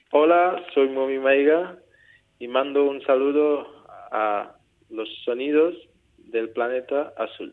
Hola, soy Momi Maiga y mando un saludo a los sonidos del planeta azul.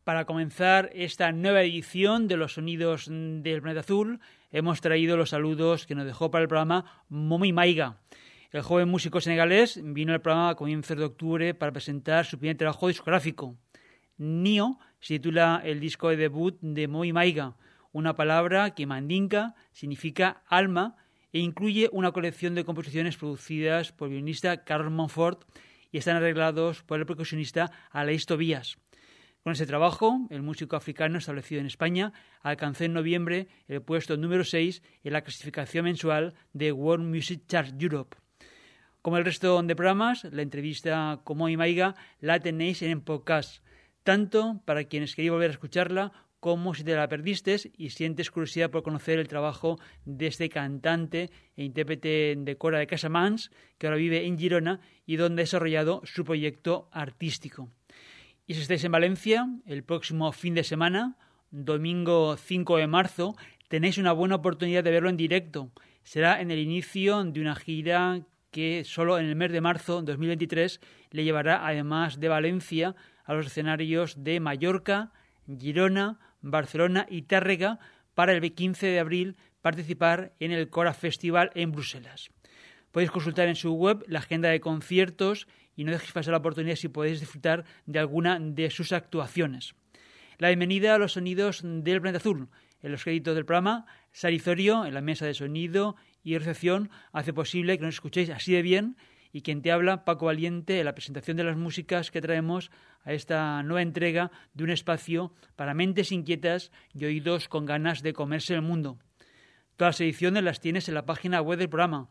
Para comenzar esta nueva edición de los sonidos del Planeta Azul, hemos traído los saludos que nos dejó para el programa Momi Maiga. El joven músico senegalés vino al programa a comienzos de octubre para presentar su primer trabajo discográfico. Nio se titula el disco de debut de Momi Maiga, una palabra que en mandinka significa alma e incluye una colección de composiciones producidas por el violinista Carlos Montfort y están arreglados por el percusionista Alaís Tobías. Con ese trabajo, el músico africano establecido en España alcanzó en noviembre el puesto número 6 en la clasificación mensual de World Music Chart Europe. Como el resto de programas, la entrevista con Momi Maiga la tenéis en podcast, tanto para quienes queréis volver a escucharla como si te la perdiste y sientes curiosidad por conocer el trabajo de este cantante e intérprete de cora de Casamance, que ahora vive en Girona y donde ha desarrollado su proyecto artístico. Y si estáis en Valencia, el próximo fin de semana, domingo 5 de marzo, tenéis una buena oportunidad de verlo en directo. Será en el inicio de una gira que solo en el mes de marzo 2023 le llevará, además de Valencia, a los escenarios de Mallorca, Girona, Barcelona y Tàrrega para el 15 de abril participar en el Cora Festival en Bruselas. Podéis consultar en su web la agenda de conciertos y no dejéis pasar la oportunidad si podéis disfrutar de alguna de sus actuaciones. La bienvenida a los sonidos del Planeta Azul. En los créditos del programa, Sarizorio, en la mesa de sonido y recepción, hace posible que nos escuchéis así de bien, y quien te habla, Paco Valiente, en la presentación de las músicas que traemos a esta nueva entrega de un espacio para mentes inquietas y oídos con ganas de comerse el mundo. Todas las ediciones las tienes en la página web del programa,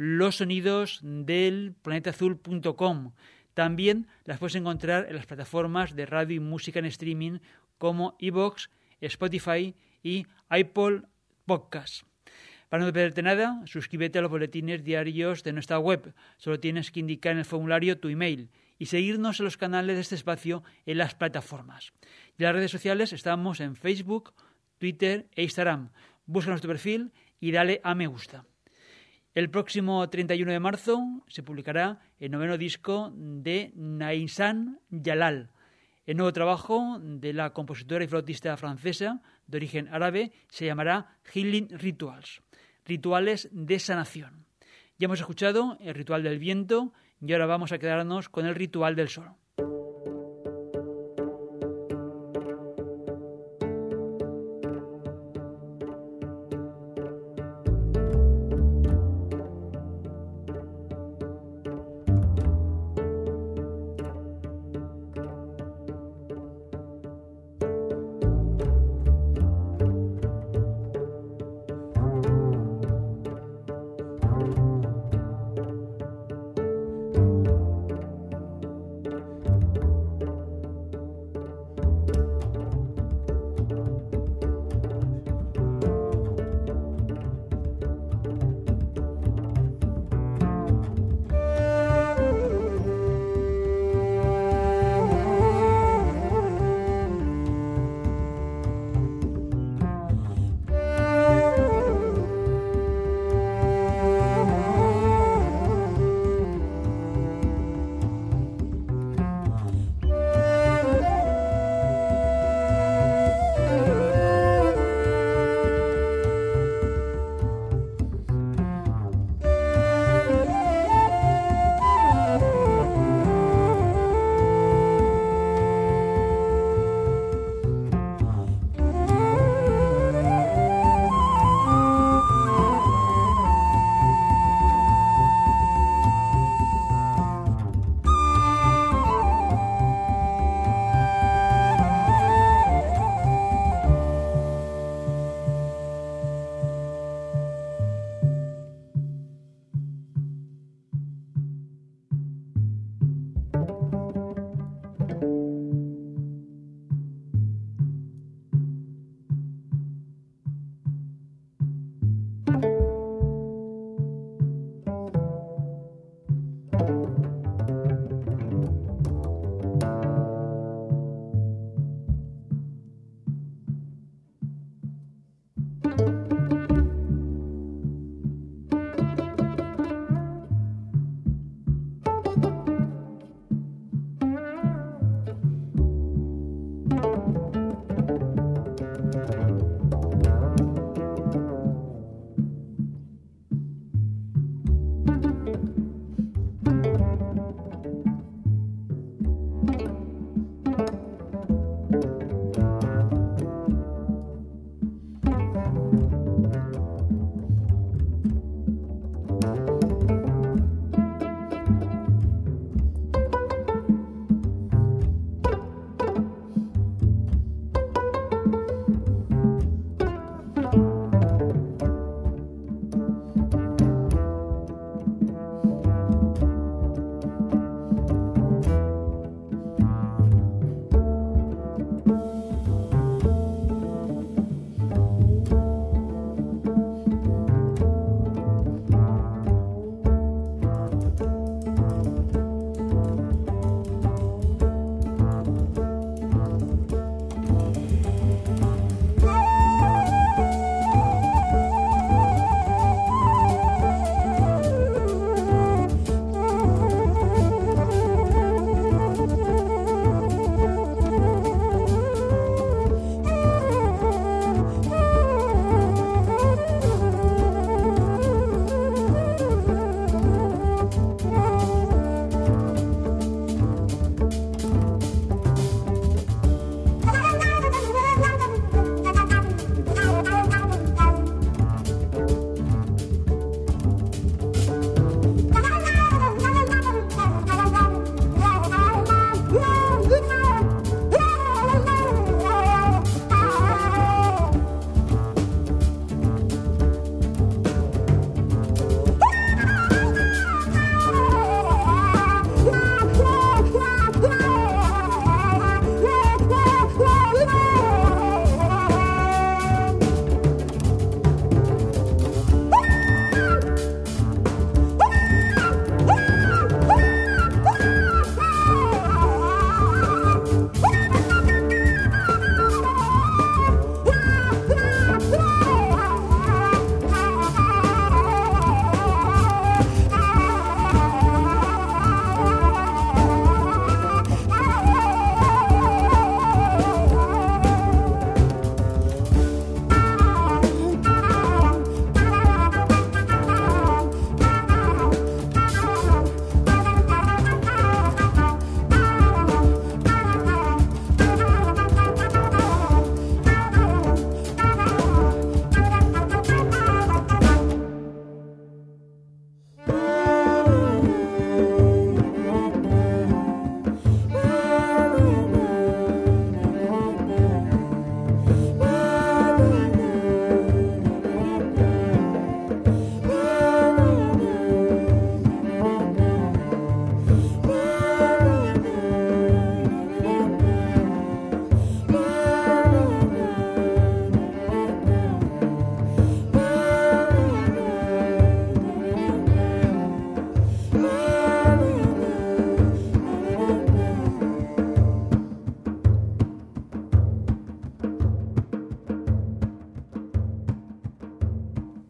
losonidosdelplanetaazul.com. También las puedes encontrar en las plataformas de radio y música en streaming como iVoox, Spotify y Apple Podcasts. Para no perderte nada, suscríbete a los boletines diarios de nuestra web. Solo tienes que indicar en el formulario tu email y seguirnos en los canales de este espacio en las plataformas. Y en las redes sociales estamos en Facebook, Twitter e Instagram. Busca nuestro perfil y dale a me gusta. El próximo 31 de marzo se publicará el noveno disco de Naisan Jalal. El nuevo trabajo de la compositora y flautista francesa de origen árabe se llamará Healing Rituals, rituales de sanación. Ya hemos escuchado el ritual del viento y ahora vamos a quedarnos con el ritual del sol.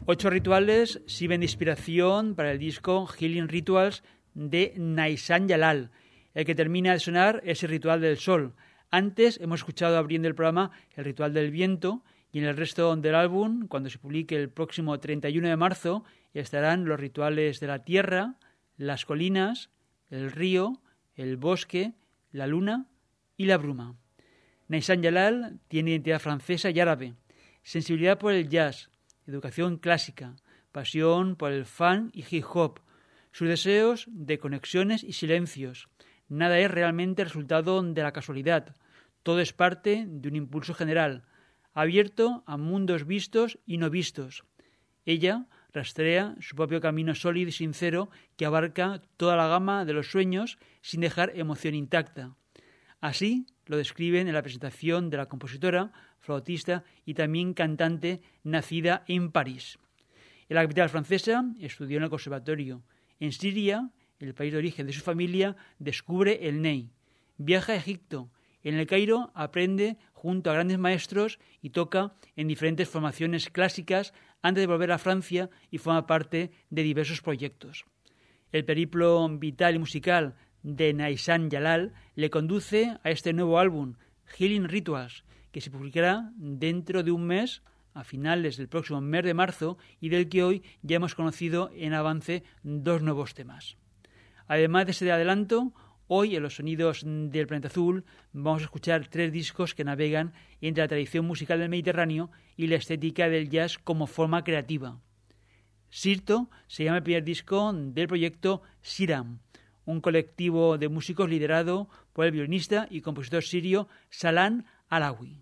8 rituales sirven de inspiración para el disco Healing Rituals de Naisan Jalal. El que termina de sonar es el ritual del sol. Antes hemos escuchado abriendo el programa el ritual del viento, y en el resto del álbum, cuando se publique el próximo 31 de marzo, estarán los rituales de la tierra, las colinas, el río, el bosque, la luna y la bruma. Naisan Jalal tiene identidad francesa y árabe, sensibilidad por el jazz, educación clásica, pasión por el funk y hip hop, sus deseos de conexiones y silencios. Nada es realmente resultado de la casualidad, todo es parte de un impulso general, abierto a mundos vistos y no vistos. Ella rastrea su propio camino sólido y sincero que abarca toda la gama de los sueños sin dejar emoción intacta. Así lo describen en la presentación de la compositora, flautista y también cantante nacida en París. En la capital francesa estudió en el conservatorio. En Siria, el país de origen de su familia, descubre el Ney. Viaja a Egipto. En el Cairo aprende junto a grandes maestros y toca en diferentes formaciones clásicas antes de volver a Francia y forma parte de diversos proyectos. El periplo vital y musical de Naisan Jalal le conduce a este nuevo álbum, Healing Rituals, que se publicará dentro de un mes, a finales del próximo mes de marzo, y del que hoy ya hemos conocido en avance 2 nuevos temas. Además de este adelanto, hoy en los sonidos del Planeta Azul vamos a escuchar 3 discos que navegan entre la tradición musical del Mediterráneo y la estética del jazz como forma creativa. Sirto se llama el primer disco del proyecto Siram, un colectivo de músicos liderado por el violinista y compositor sirio Salan Alawi.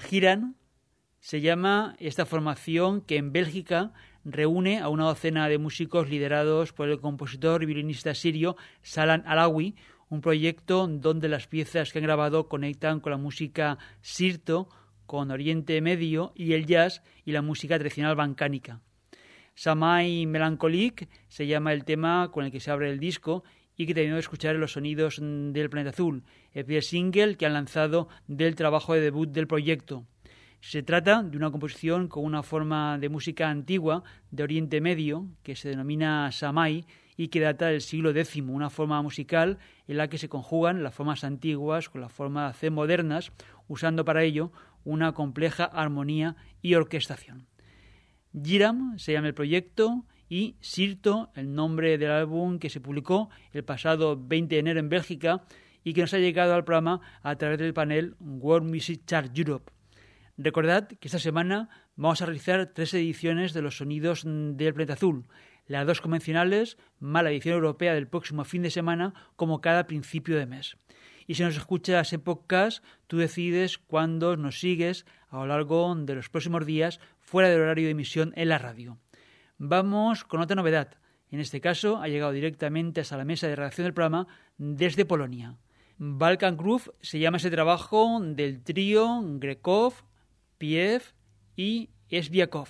Giran se llama esta formación que en Bélgica reúne a una docena de músicos liderados por el compositor y violinista sirio Salan Alawi, un proyecto donde las piezas que han grabado conectan con la música sirto, con Oriente Medio y el jazz y la música tradicional balcánica. Samay Melancholique se llama el tema con el que se abre el disco y que terminó de escuchar en Los Sonidos del Planeta Azul, el primer single que han lanzado del trabajo de debut del proyecto. Se trata de una composición con una forma de música antigua de Oriente Medio que se denomina Samay y que data del siglo X, una forma musical en la que se conjugan las formas antiguas con las formas modernas, usando para ello una compleja armonía y orquestación. Giram se llama el proyecto y Sirto, el nombre del álbum que se publicó el pasado 20 de enero en Bélgica y que nos ha llegado al programa a través del panel World Music Chart Europe. Recordad que esta semana vamos a realizar 3 ediciones de Los Sonidos del Planeta Azul, las 2 convencionales más la edición europea del próximo fin de semana como cada principio de mes. Y si nos escuchas en podcast, tú decides cuándo nos sigues a lo largo de los próximos días fuera del horario de emisión en la radio. Vamos con otra novedad. En este caso ha llegado directamente hasta la mesa de redacción del programa desde Polonia. Balkan Groove se llama ese trabajo del trío Grekov, Piev y Sviakov.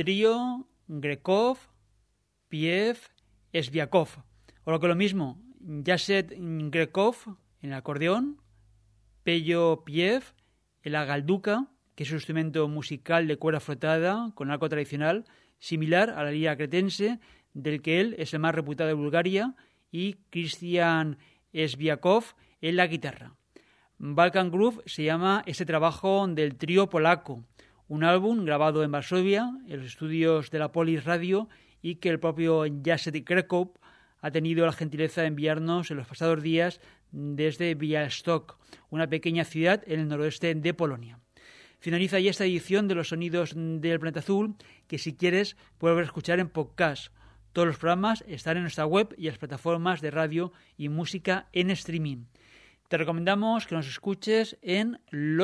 trío Grekov, Piev, Sviakov, o lo que lo mismo, Jacek Grekov en el acordeón, Pello Piev en la galduca, que es un instrumento musical de cuerda frotada con arco tradicional, similar a la lira cretense, del que él es el más reputado de Bulgaria, y Christian Sviakov en la guitarra. Balkan Groove se llama este trabajo del trío polaco, un álbum grabado en Varsovia, en los estudios de la Polis Radio, y que el propio Jacek Grekov ha tenido la gentileza de enviarnos en los pasados días desde Białystok, una pequeña ciudad en el noroeste de Polonia. Finaliza ya esta edición de los Sonidos del Planeta Azul, que si quieres puedes volver a escuchar en podcast. Todos los programas están en nuestra web y en las plataformas de radio y música en streaming. Te recomendamos que nos escuches en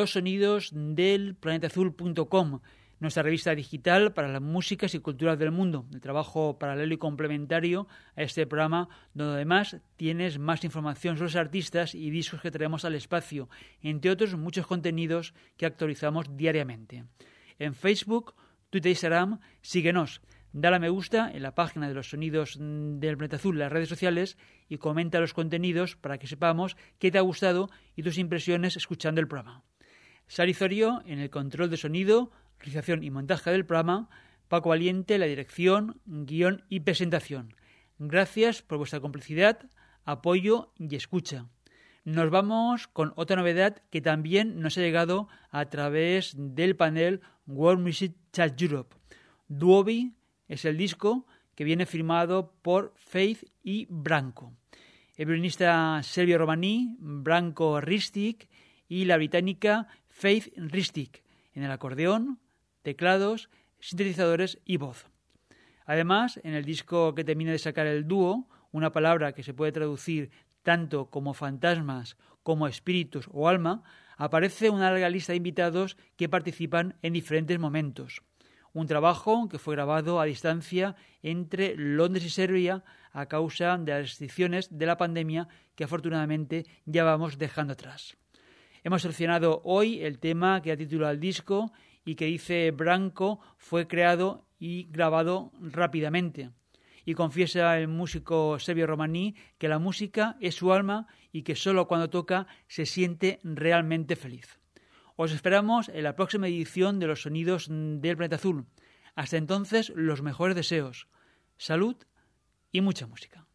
losonidosdelplanetaazul.com, nuestra revista digital para las músicas y culturas del mundo, el trabajo paralelo y complementario a este programa, donde además tienes más información sobre los artistas y discos que traemos al espacio, entre otros muchos contenidos que actualizamos diariamente. En Facebook, Twitter e Instagram, síguenos. Dale a me gusta en la página de los Sonidos del Planeta Azul en las redes sociales y comenta los contenidos para que sepamos qué te ha gustado y tus impresiones escuchando el programa. Sari Zorio en el control de sonido, realización y montaje del programa, Paco Valiente la dirección, guión y presentación. Gracias por vuestra complicidad, apoyo y escucha. Nos vamos con otra novedad que también nos ha llegado a través del panel World Music Chart Europe. Duobi es el disco que viene firmado por Faith y Branko. El violinista serbio-romaní Branko Ristic y la británica Faith Ristic en el acordeón, teclados, sintetizadores y voz. Además, en el disco que termina de sacar el dúo, una palabra que se puede traducir tanto como fantasmas, como espíritus o alma, aparece una larga lista de invitados que participan en diferentes momentos. Un trabajo que fue grabado a distancia entre Londres y Serbia a causa de las restricciones de la pandemia que afortunadamente ya vamos dejando atrás. Hemos seleccionado hoy el tema que da título al disco y que dice Branko fue creado y grabado rápidamente. Y confiesa el músico serbio-romaní que la música es su alma y que solo cuando toca se siente realmente feliz. Os esperamos en la próxima edición de los Sonidos del Planeta Azul. Hasta entonces, los mejores deseos, salud y mucha música.